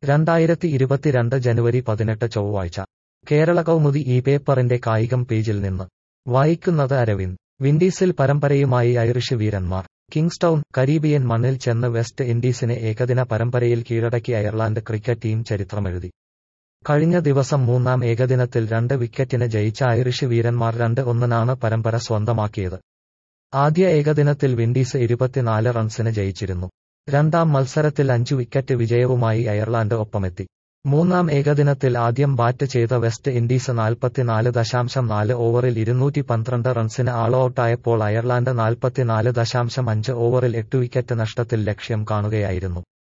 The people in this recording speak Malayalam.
2022 ജനുവരി 18 ചൊവ്വാഴ്ച കേരള കൗമുദി ഈ പേപ്പറിന്റെ കായികം പേജിൽ നിന്ന് വായിക്കുന്നത് അരവിന്ദ്. വിൻഡീസിൽ പരമ്പരയുമായി ഐറിഷ് വീരന്മാർ. കിങ്സ്റ്റൗൺ. കരീബിയൻ മണ്ണിൽ ചെന്ന് വെസ്റ്റ് ഇൻഡീസിനെ ഏകദിന പരമ്പരയിൽ കീഴടക്കി അയർലൻഡ് ക്രിക്കറ്റ് ടീം ചരിത്രമെഴുതി. കഴിഞ്ഞ ദിവസം മൂന്നാം ഏകദിനത്തിൽ 2 വിക്കറ്റിന് ജയിച്ച ഐറിഷ് വീരന്മാർ 2-1-നാണ് പരമ്പര സ്വന്തമാക്കിയത്. ആദ്യ ഏകദിനത്തിൽ വിൻഡീസ് 24 റൺസിന് ജയിച്ചിരുന്നു. രണ്ടാം മത്സരത്തിൽ 5 വിക്കറ്റ് വിജയവുമായി അയർലൻഡ് ഒപ്പമെത്തി. മൂന്നാം ഏകദിനത്തിൽ ആദ്യം ബാറ്റ് ചെയ്ത വെസ്റ്റ് ഇൻഡീസ് 44.4 ഓവറിൽ 212 റൺസിന് ആൾ ഔട്ടായപ്പോൾ അയർലൻഡ് 44.5 ഓവറിൽ 8 വിക്കറ്റ് നഷ്ടത്തിൽ ലക്ഷ്യം കാണുകയായിരുന്നു.